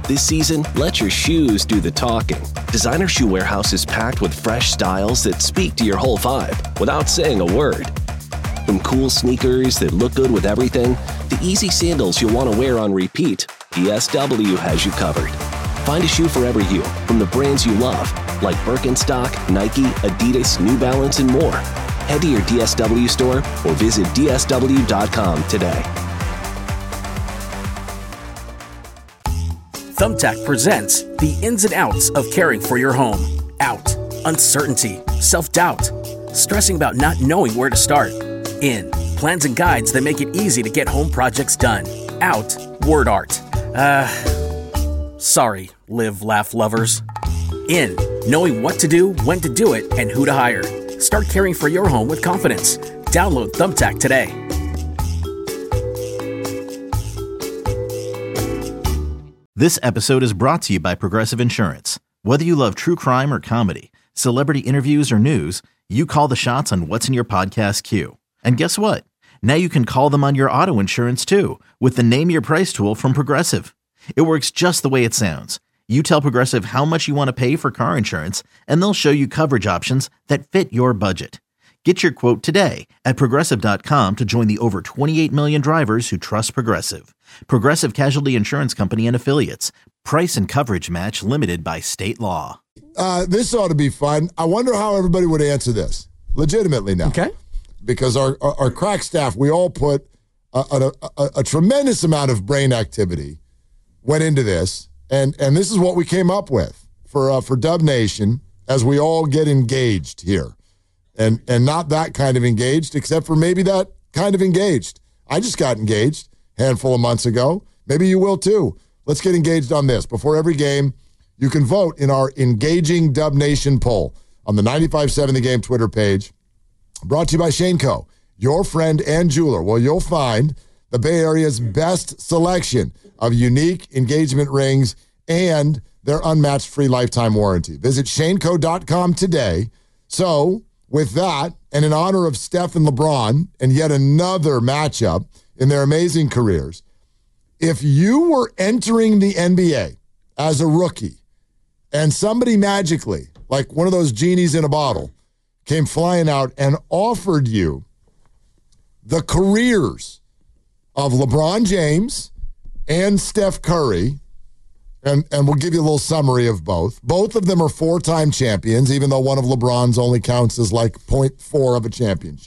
This season, let your shoes do the talking. Designer Shoe Warehouse is packed with fresh styles that speak to your whole vibe without saying a word. From cool sneakers that look good with everything, to easy sandals you'll want to wear on repeat, DSW has you covered. Find a shoe for every you, from the brands you love, like Birkenstock, Nike, Adidas, New Balance, and more. Head to your DSW store or visit DSW.com today. Thumbtack presents the ins and outs of caring for your home. Out, uncertainty, self-doubt, stressing about not knowing where to start. In, plans and guides that make it easy to get home projects done. Out, word art. Sorry, live, laugh lovers. In, knowing what to do, when to do it, and who to hire. Start caring for your home with confidence. Download Thumbtack today. This episode is brought to you by Progressive Insurance. Whether you love true crime or comedy, celebrity interviews or news, you call the shots on what's in your podcast queue. And guess what? Now you can call them on your auto insurance too with the Name Your Price tool from Progressive. It works just the way it sounds. You tell Progressive how much you want to pay for car insurance, and they'll show you coverage options that fit your budget. Get your quote today at Progressive.com to join the over 28 million drivers who trust Progressive. Progressive Casualty Insurance Company and Affiliates. Price and coverage match limited by state law. This ought to be fun. I wonder how everybody would answer this. Legitimately now. Okay. Because our crack staff, we all put a tremendous amount of brain activity went into this. And this is what we came up with for Dub Nation as we all get engaged here. And not that kind of engaged, except for maybe that kind of engaged. I just got engaged a handful of months ago. Maybe you will too. Let's get engaged on this. Before every game, you can vote in our Engaging Dub Nation poll on the 95.7 The Game Twitter page. Brought to you by Shaneco, your friend and jeweler. Well, you'll find the Bay Area's best selection of unique engagement rings and their unmatched free lifetime warranty. Visit Shaneco.com today. So, with that, and in honor of Steph and LeBron, and yet another matchup in their amazing careers, if you were entering the NBA as a rookie and somebody magically, like one of those genies in a bottle, came flying out and offered you the careers of LeBron James and Steph Curry, and we'll give you a little summary of both. Both of them are four-time champions, even though one of LeBron's only counts as like 0.4 of a championship.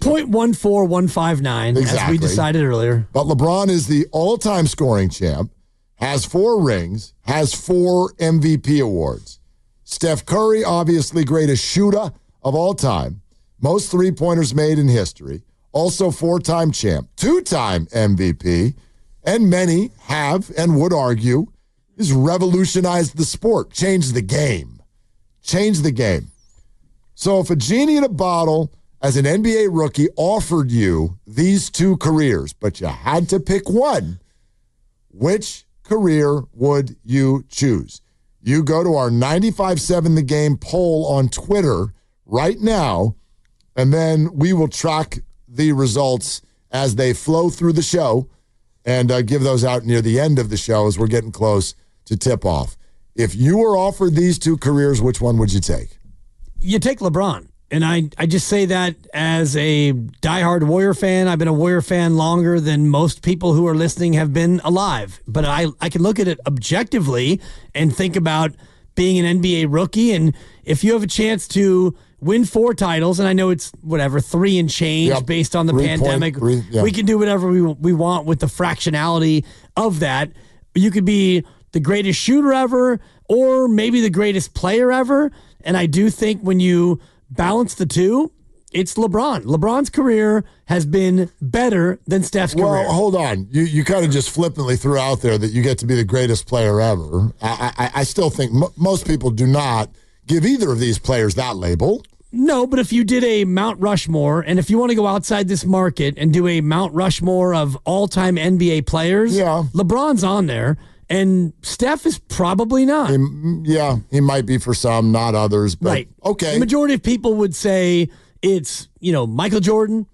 0.14159, exactly. As we decided earlier. But LeBron is the all-time scoring champ, has 4 rings, has 4 MVP awards. Steph Curry, obviously greatest shooter of all time, most three-pointers made in history, also 4-time champ, 2-time MVP, and many have and would argue he's revolutionized the sport, changed the game. Changed the game. So if a genie in a bottle as an NBA rookie offered you these 2 careers, but you had to pick one, which career would you choose? You go to our 95.7 The Game poll on Twitter right now, and then we will track the results as they flow through the show and give those out near the end of the show as we're getting close to tip off. If you were offered these 2 careers, which one would you take? You take LeBron. And I just say that as a diehard Warrior fan. I've been a Warrior fan longer than most people who are listening have been alive. But I can look at it objectively and think about being an NBA rookie. And if you have a chance to win 4 titles, and I know it's 3 and change based on the pandemic. We can do whatever we want with the fractionality of that. You could be the greatest shooter ever or maybe the greatest player ever. And I do think when you balance the 2, it's LeBron. LeBron's career has been better than Steph's career. Well, hold on. You kind of just flippantly threw out there that you get to be the greatest player ever. I still think most people do not give either of these players that label. No, but if you did a Mount Rushmore, and if you want to go outside this market and do a Mount Rushmore of all-time NBA players, LeBron's on there, and Steph is probably not. He might be for some, not others. But right. Okay. The majority of people would say it's, Michael Jordan,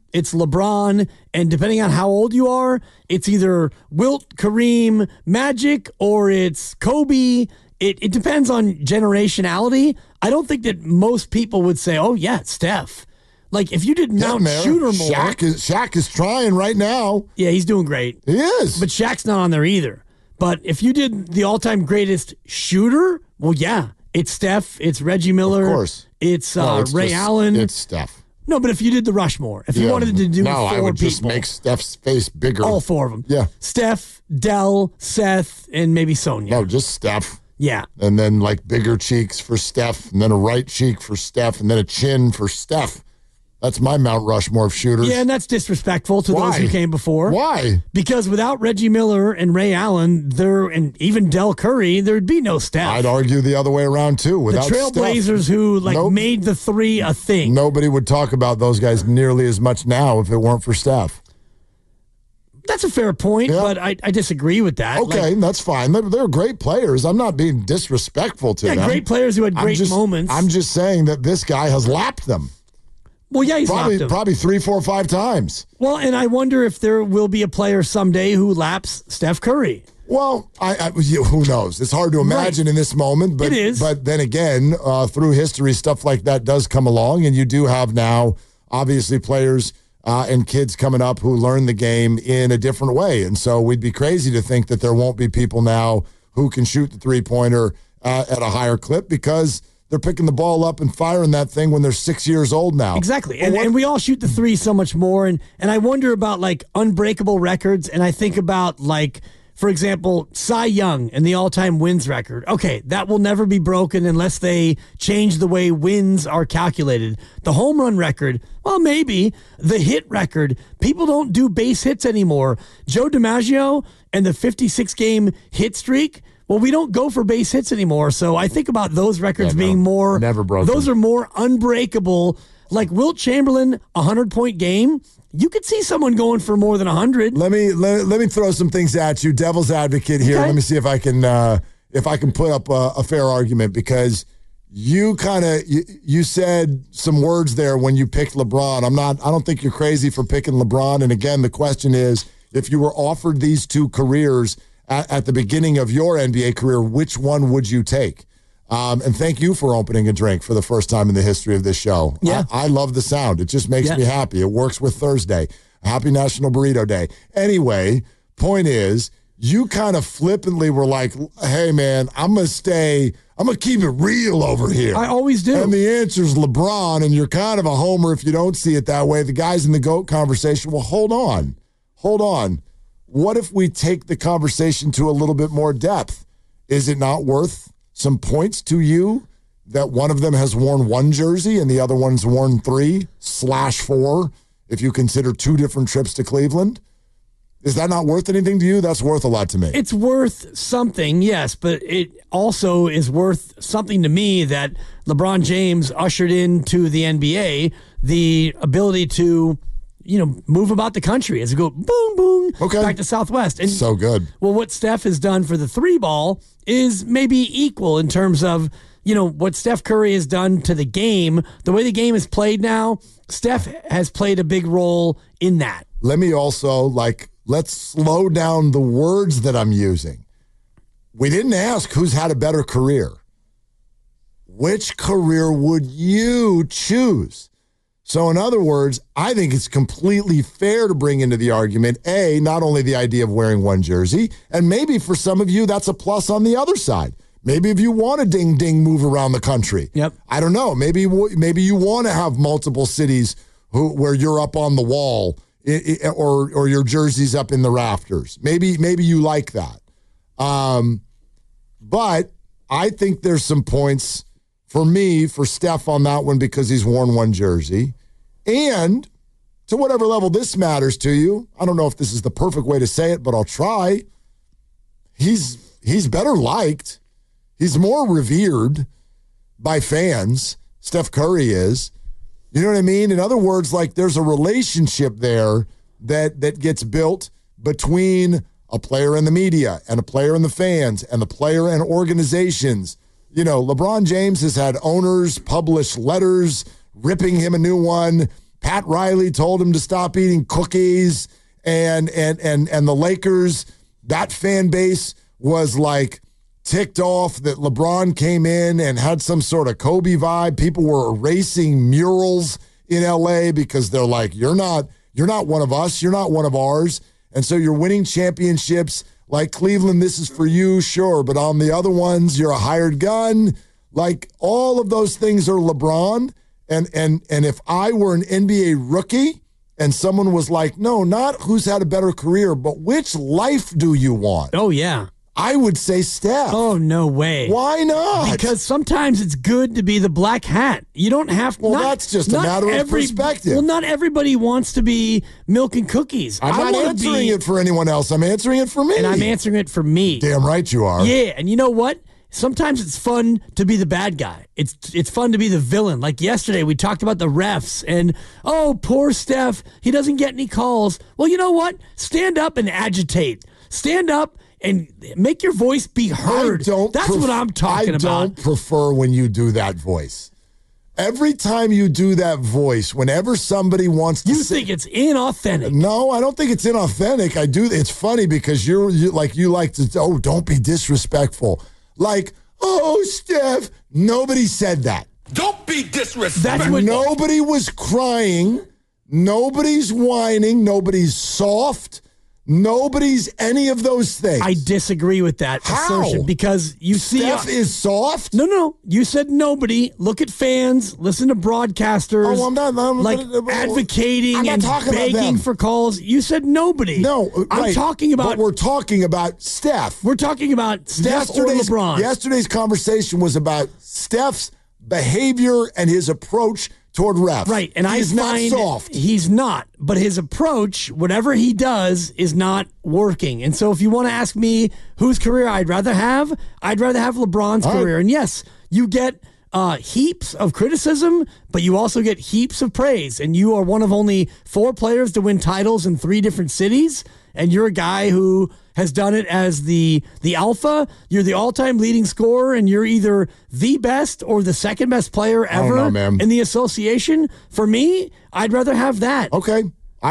it's LeBron, and depending on how old you are, it's either Wilt, Kareem, Magic, or it's Kobe. It depends on generationality. I don't think that most people would say, oh, yeah, it's Steph. Like, if you did Mount Shooter more. Shaq is trying right now. Yeah, he's doing great. He is. But Shaq's not on there either. But if you did the all-time greatest shooter, well, yeah, it's Steph, it's Reggie Miller. Of course. It's Ray Allen. It's Steph. No, but if you did the Rushmore, if you wanted to do four I would people, just make Steph's face bigger. All four of them. Yeah. Steph, Dell, Seth, and maybe Sonia. No, just Steph. Yeah. And then like bigger cheeks for Steph, and then a right cheek for Steph, and then a chin for Steph. That's my Mount Rushmore of shooters. Yeah, and that's disrespectful to those who came before. Why? Because without Reggie Miller and Ray Allen, and even Del Curry, there'd be no Steph. I'd argue the other way around too. Without the Trailblazers, Steph, who made the three a thing. Nobody would talk about those guys nearly as much now if it weren't for Steph. That's a fair point, but I disagree with that. Okay, that's fine. They're great players. I'm not being disrespectful to them. Yeah, great players who had great moments. I'm just saying that this guy has lapped them. Well, yeah, he's lapped them. Probably 3, 4, 5 times. Well, and I wonder if there will be a player someday who laps Steph Curry. Well, who knows? It's hard to imagine in this moment. But, it is. But then again, through history, stuff like that does come along, and you do have now, obviously, players and kids coming up who learn the game in a different way. And so we'd be crazy to think that there won't be people now who can shoot the three-pointer at a higher clip because they're picking the ball up and firing that thing when they're 6 years old now. Exactly. And we all shoot the three so much more. And I wonder about, like, unbreakable records. And I think about, like, for example, Cy Young and the all-time wins record. Okay, that will never be broken unless they change the way wins are calculated. The home run record, well, maybe. The hit record, people don't do base hits anymore. Joe DiMaggio and the 56-game hit streak, well, we don't go for base hits anymore. So I think about those records being more... Never broken. Those are more unbreakable. Like Wilt Chamberlain, 100-point game. You could see someone going for more than 100. Let me throw some things at you. Devil's advocate here. Okay. Let me see if I can put up a fair argument because you said some words there when you picked LeBron. I don't think you're crazy for picking LeBron. And again, the question is, if you were offered these two careers at the beginning of your NBA career, which one would you take? And thank you for opening a drink for the first time in the history of this show. Yeah. I love the sound. It just makes me happy. It works with Thursday. Happy National Burrito Day. Anyway, point is, you kind of flippantly were like, hey, man, I'm going to keep it real over here. I always do. And the answer's LeBron, and you're kind of a homer if you don't see it that way. The guys in the GOAT conversation, well, hold on. What if we take the conversation to a little bit more depth? Is it not worth some points to you that one of them has worn one jersey and the other one's worn 3/4 if you consider two different trips to Cleveland? Is that not worth anything to you? That's worth a lot to me. It's worth something, yes, but it also is worth something to me that LeBron James ushered into the NBA, the ability to move about the country as we go boom, boom, back to Southwest. And so good. Well, what Steph has done for the three ball is maybe equal in terms of, what Steph Curry has done to the game. The way the game is played now, Steph has played a big role in that. Let me also, let's slow down the words that I'm using. We didn't ask who's had a better career. Which career would you choose? So in other words, I think it's completely fair to bring into the argument, A, not only the idea of wearing one jersey, and maybe for some of you, that's a plus on the other side. Maybe if you want to ding-ding move around the country. Yep. I don't know. Maybe you want to have multiple cities where you're up on the wall or your jersey's up in the rafters. Maybe you like that. But I think there's some points for Steph on that one because he's worn one jersey. And to whatever level this matters to you, I don't know if this is the perfect way to say it, but I'll try. He's better liked. He's more revered by fans. Steph Curry is. You know what I mean? In other words, there's a relationship there that gets built between a player and the media and a player and the fans and the player and organizations. LeBron James has had owners publish letters ripping him a new one. Pat Riley told him to stop eating cookies, and the Lakers, that fan base was like ticked off that LeBron came in and had some sort of Kobe vibe. People were erasing murals in LA because they're like, you're not one of us, you're not one of ours. And so you're winning championships like Cleveland, this is for you, sure, but on the other ones, you're a hired gun. Like, all of those things are LeBron. And if I were an NBA rookie and someone was like, no, not who's had a better career, but which life do you want? Oh, yeah. I would say Steph. Oh, no way. Why not? Because sometimes it's good to be the black hat. You don't have to. Well, that's just a matter of perspective. Well, not everybody wants to be milk and cookies. I'm not answering it for anyone else. I'm answering it for me. And I'm answering it for me. Damn right you are. Yeah, and you know what? Sometimes it's fun to be the bad guy. It's fun to be the villain. Like yesterday, we talked about the refs and, oh, poor Steph, he doesn't get any calls. Well, you know what? Stand up and agitate. Stand up and make your voice be heard. That's what I'm talking about. I don't prefer when you do that voice. Every time you do that voice, whenever somebody wants to think it's inauthentic. No, I don't think it's inauthentic. I do. It's funny because you like to, oh, don't be disrespectful. Like, oh, Steph. Nobody said that. Don't be disrespectful. Nobody was crying. Nobody's whining. Nobody's soft. Nobody's any of those things. I disagree with that assertion because you see Steph is soft? No. You said nobody. Look at fans. Listen to broadcasters. Oh, I'm not advocating and begging for calls. You said nobody. No, I'm talking about. But we're talking about Steph. We're talking about Steph or LeBron. Yesterday's conversation was about Steph's behavior and his approach toward refs. Right, and he's not soft. He's not, but his approach, whatever he does, is not working. And so if you want to ask me whose career I'd rather have LeBron's career. Right. And yes, you get heaps of criticism, but you also get heaps of praise. And you are one of only 4 players to win titles in 3 different cities. And you're a guy who has done it as the alpha. You're the all-time leading scorer, and you're either the best or the second best player ever in the association. For me, I'd rather have that. Okay.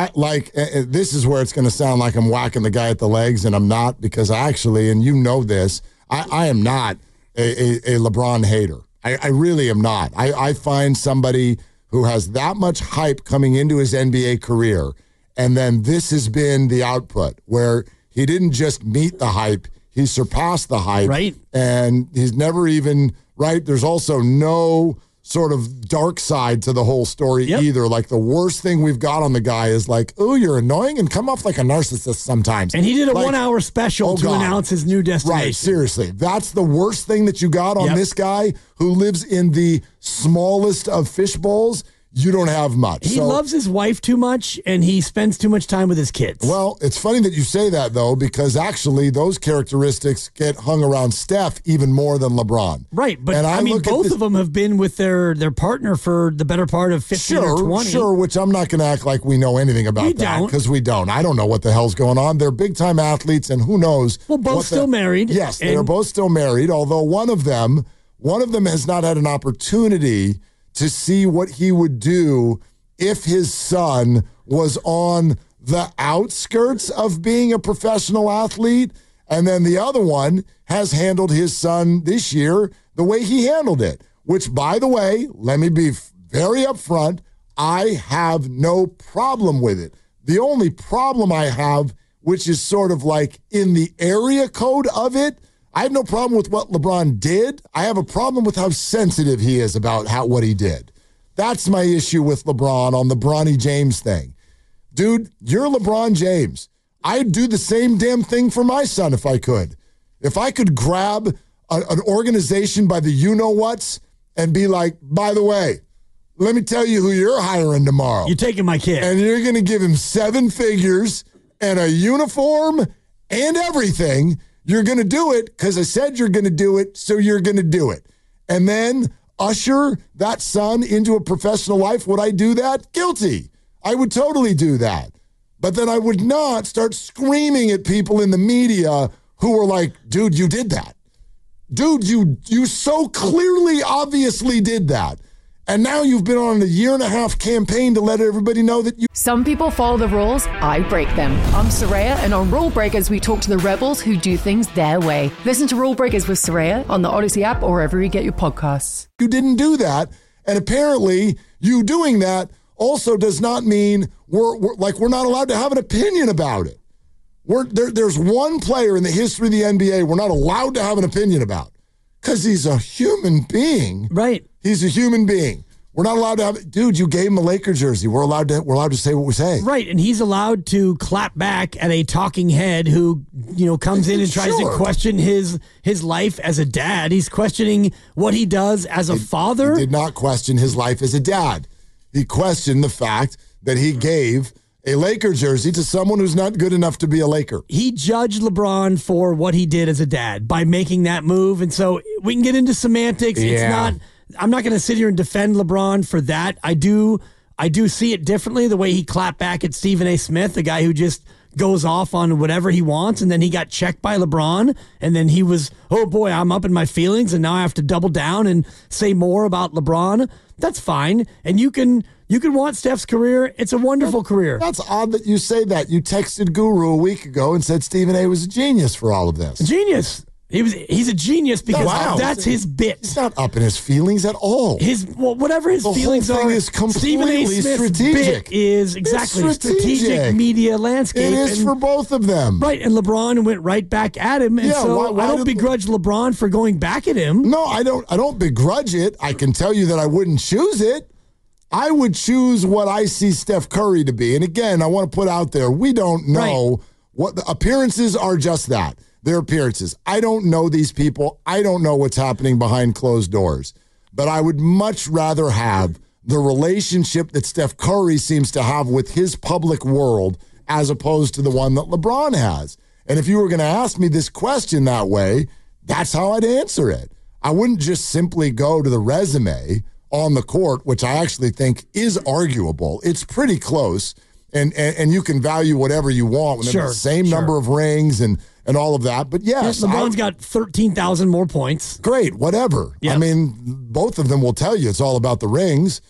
This is where it's going to sound like I'm whacking the guy at the legs, and I'm not, because actually, and you know this, I am not a LeBron hater. I really am not. I find somebody who has that much hype coming into his NBA career, and then this has been the output where he didn't just meet the hype, he surpassed the hype. Right. And he's never even, right, there's also no sort of dark side to the whole story either. Like, the worst thing we've got on the guy is like, oh, you're annoying, and come off like a narcissist sometimes. And he did a 1-hour special to announce his new destination. Right, seriously. That's the worst thing that you got on this guy who lives in the smallest of fish bowls. You don't have much. He loves his wife too much, and he spends too much time with his kids. Well, it's funny that you say that, though, because actually those characteristics get hung around Steph even more than LeBron. Right, but I mean, both of them have been with their partner for the better part of 15 or 20. Sure, which I'm not going to act like we know anything about that, because we don't. I don't know what the hell's going on. They're big-time athletes, and who knows. Well, both still married. Yes, they're both still married, although one of them has not had an opportunity to see what he would do if his son was on the outskirts of being a professional athlete. And then the other one has handled his son this year the way he handled it, which, by the way, let me be very upfront, I have no problem with it. The only problem I have, which is sort of like in the area code of it, I have no problem with what LeBron did. I have a problem with how sensitive he is about what he did. That's my issue with LeBron on the Bronny James thing. Dude, you're LeBron James. I'd do the same damn thing for my son if I could. If I could grab an organization by the you-know-whats and be like, by the way, let me tell you who you're hiring tomorrow. You're taking my kid. And you're going to give him 7 figures and a uniform and everything. You're going to do it because I said you're going to do it, so you're going to do it. And then usher that son into a professional life. Would I do that? Guilty. I would totally do that. But then I would not start screaming at people in the media who were like, dude, you did that. Dude, you so clearly, obviously did that. And now you've been on a 1.5-year campaign to let everybody know that you... Some people follow the rules, I break them. I'm Soraya, and on Rule Breakers, we talk to the rebels who do things their way. Listen to Rule Breakers with Soraya on the Odyssey app or wherever you get your podcasts. You didn't do that, and apparently you doing that also does not mean we're not allowed to have an opinion about it. There's one player in the history of the NBA we're not allowed to have an opinion about because he's a human being. Right. He's a human being. We're not allowed to have, dude, you gave him a Laker jersey. We're allowed to say what we say. Right, and he's allowed to clap back at a talking head who, comes in and tries to question his life as a dad. He's questioning what he does as a father. He did not question his life as a dad. He questioned the fact that he gave a Laker jersey to someone who's not good enough to be a Laker. He judged LeBron for what he did as a dad by making that move, and so we can get into semantics. Yeah. I'm not going to sit here and defend LeBron for that. I do see it differently, the way he clapped back at Stephen A. Smith, the guy who just goes off on whatever he wants, and then he got checked by LeBron, and then he was, oh boy, I'm up in my feelings, and now I have to double down and say more about LeBron. That's fine, and you can want Steph's career. It's a wonderful career. That's odd that you say that. You texted Guru a week ago and said Stephen A. was a genius for all of this. Genius. He's a genius because that's his bit. He's not up in his feelings at all. Whatever his feelings whole thing are, is completely Stephen A. Smith's strategic. bit is exactly strategic media landscape. It is for both of them. Right, and LeBron went right back at him, and I don't begrudge LeBron for going back at him. No, I don't begrudge it. I can tell you that I wouldn't choose it. I would choose what I see Steph Curry to be. And again, I want to put out there, we don't know what the appearances are, just that. Their appearances. I don't know these people. I don't know what's happening behind closed doors. But I would much rather have the relationship that Steph Curry seems to have with his public world as opposed to the one that LeBron has. And if you were going to ask me this question that way, that's how I'd answer it. I wouldn't just simply go to the resume on the court, which I actually think is arguable. It's pretty close, and you can value whatever you want when the same number of rings and all of that. But yes, LeBron's got 13,000 more points. Great, whatever. Yep. I mean, both of them will tell you it's all about the rings.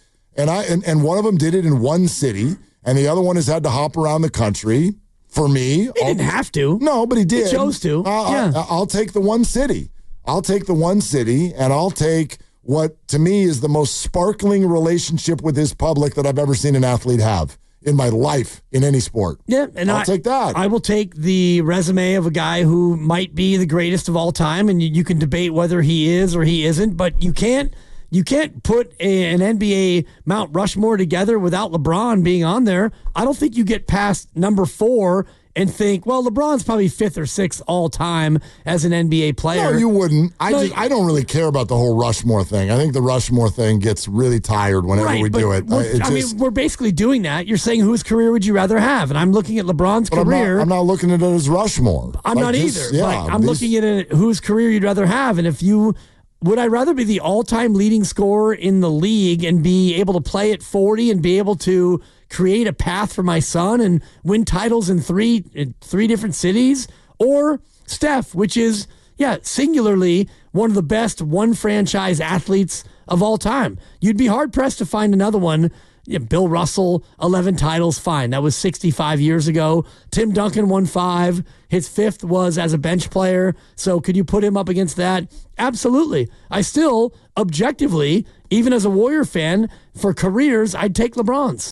And one of them did it in one city, and the other one has had to hop around the country. For me, he didn't have to. No, but he did. He chose to. I'll take the one city. I'll take the one city, and I'll take what to me is the most sparkling relationship with his public that I've ever seen an athlete have in my life in any sport. Yeah, and I'll take that. I will take the resume of a guy who might be the greatest of all time, and you can debate whether he is or he isn't, but you can't put an NBA Mount Rushmore together without LeBron being on there. I don't think you get past number 4 and think, well, LeBron's probably 5th or 6th all time as an NBA player. No, you wouldn't. I don't really care about the whole Rushmore thing. I think the Rushmore thing gets really tired whenever we do it. We're basically doing that. You're saying whose career would you rather have? And I'm looking at LeBron's career. I'm not looking at it as Rushmore. I'm not either. I'm looking at it, whose career you'd rather have. And if you... Would I rather be the all-time leading scorer in the league and be able to play at 40 and be able to create a path for my son and win titles in three different cities? Or Steph, which is, singularly one of the best one-franchise athletes of all time. You'd be hard-pressed to find another one. Yeah, Bill Russell, 11 titles, fine. That was 65 years ago. Tim Duncan won 5. His 5th was as a bench player. So could you put him up against that? Absolutely. I still, objectively, even as a Warrior fan, for careers, I'd take LeBron's.